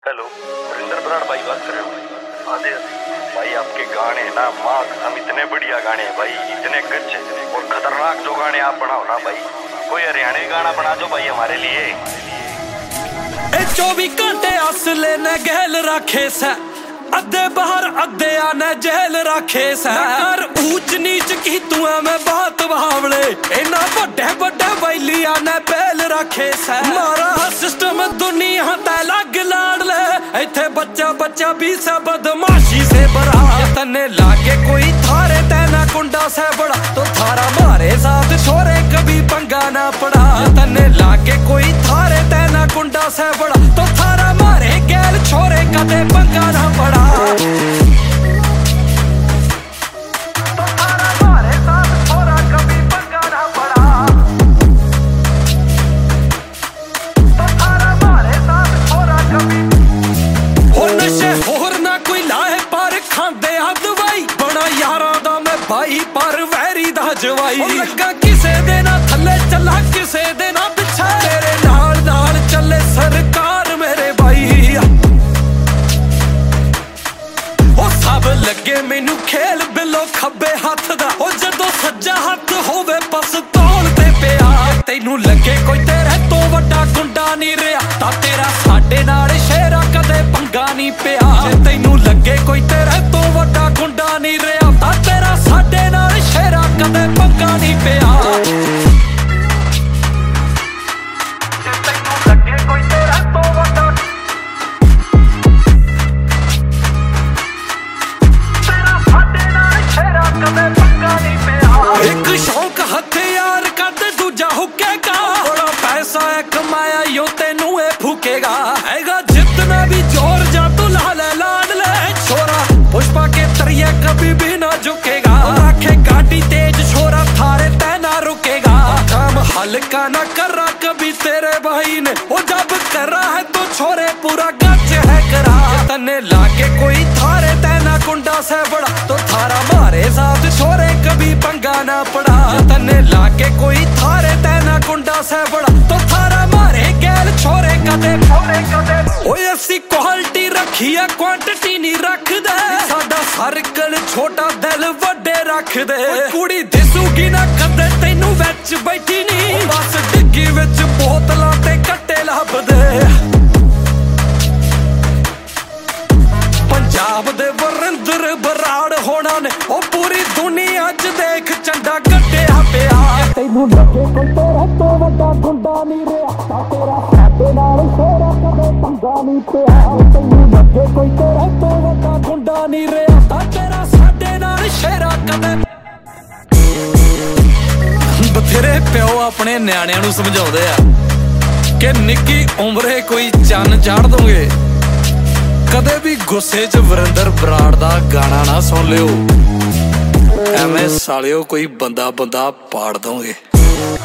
Hello, Varinder Brar भाई बात कर रहे हो? हाँ भाई, आपके गाने ना माँ कसम इतने बढ़िया गाने हैं भाई, इतने गच्चे और खतरनाक जो गाने आप बनाओ ना भाई। कोई हरियाणवी गाना बना दो भाई हमारे लिए। 24 घंटे असले ने गहल रखे से, अद्धे बाहर अद्धे आने जेल रखे से। ऊंच नीच की तू मैं बात बावले, इना बड़े बड़े बैलिया ने बेल रखे से। मारा सिस्टम दुनिया ते लग लाड़ ले, इथे बच्चा बच्चा भी से बदमाशी से बड़ा। तने लागे कोई थारे तेना कुंडा से बड़ा, तो थारा मारे साथ छोरे कभी पंगा ना पड़ा। तने लागे कोई थारे तेना कुंडा से बड़ा, तो थारा मारे गैल छोरे कदे पंगा ना पड़ा। भाई पर वैरी दा जवाई लगा किसे दे ना थले चला किसे दे ना पिछे, तेरे नाल नाल चले सरकार मेरे भाई। ओ सब लगे मैनू खेल बिलो खब्बे हाथ दा, ओ जदों सज्जा हाथ होवे पिस्तौल ते पिया। तैनू लगे कोई तेरे तो वड्डा गुंडा नहीं रहा, तां तेरा साडे नाल शेरा कदे पंगा नहीं पिया। जे तैनू लगे कोई तेरे तो वड्डा गुंडा नहीं रहा, तां तेरा साडे नाल शेरा कदे पंगा नहीं पिया। एक शौक हथियार कद दूजा हुकेगा, बड़ा पैसा है कमाया यो तेनू ए फूकेगा। हैगा जितना भी जोर जा तू लाल लाड ले छोरा, पुष्पा के तरिए कभी भी ना झुकेगा। रखे गाड़ी तेज छोरा थारे तै ना रुकेगा, काम हल्का ना कर रहा कभी तेरे भाई ने, वो जब कर रहा है तो छोरे पूरा गच है करा। तने लागे कोई थारे तै ना कुंडा से बड़ा, तो थारा मारे साथ छोरे कभी पंगा ना पड़ा। तने लागे कोई थारे तै ना कुंडा से बड़ा, तो थारा मारे गैल छोरे कदे ओए ऐसी क्वालिटी रखी है क्वांटिटी नहीं रख दे। साडा सर्कल छोटा दिल वड्डे रख दे, कुड़ी दिसूगी ना कदे तैनू विच बैठी नहीं, बस डिग्गी विच बोतलां ते कट्टे लभ दे। पंजाब दे वरिंदर बराड़ होना ने, ओ पूरी दुनिया च देख झंडा कट्टिया पिया। तैनू लगे कोई तेरा तो वड्डा गुंडा नहीं रहा, तेरा साडे नाल शेरा कदे पंगा नहीं पिया। तैनू लगे कोई तेरा तो वड्डा गुंडा नहीं रहा, तेरा साडे नाल शेरा कदे। बथेरे प्यो अपने न्याणिਆਂ ਨੂੰ ਸਮਝਾਉਂਦੇ ਆ ਕਿ ਨਿੱਕੀ ਉਮਰੇ ਕੋਈ ਚੰਨ ਚਾੜ ਦੋਗੇ, ਕਦੇ ਵੀ ਗੁੱਸੇ 'ਚ ਵਰਿੰਦਰ ਬਰਾੜ ਦਾ ਗਾਣਾ ਨਾ ਸੁਣ ਲਿਓ, ਐਵੇਂ ਸਾਲਿਓ ਕੋਈ ਬੰਦਾ ਪਾੜ ਦੋਗੇ।